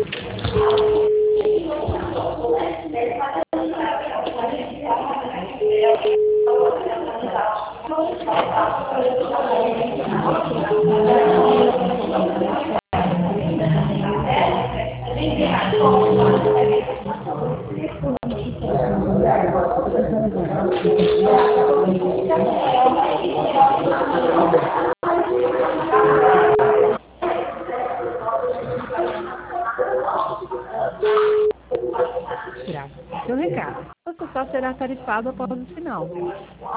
Graças ao seu recado, o seu só será tarifado após o sinal.